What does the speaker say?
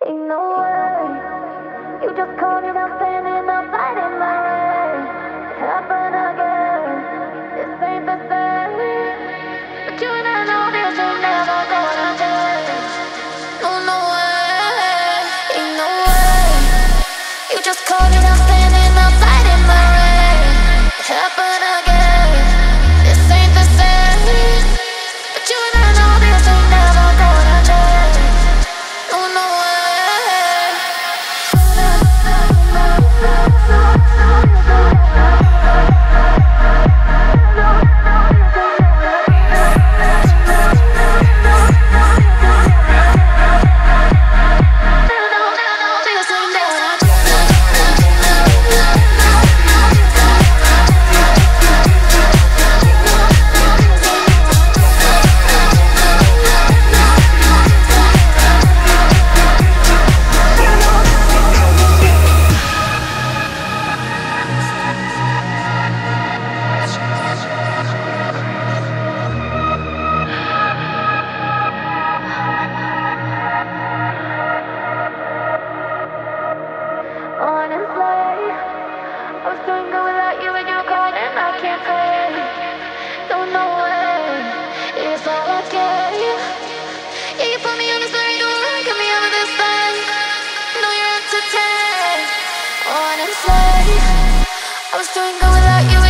Ain't no way. You just called me now, standing outside in my rain. It happened again. This ain't the same. But you and I know this ain't never gonna change. No, no way. Ain't no way. You just called me now, standing outside in my rain. It happened again. This ain't the same. But you and I know this ain't never gonna change. No, no way. Honestly, I was doing good without you and you called and I can't say. No, no way, it's all okay. Yeah, you put me on this merry-go-round, got me over this thing. Know you're entertained. Honestly, I was doing good without you.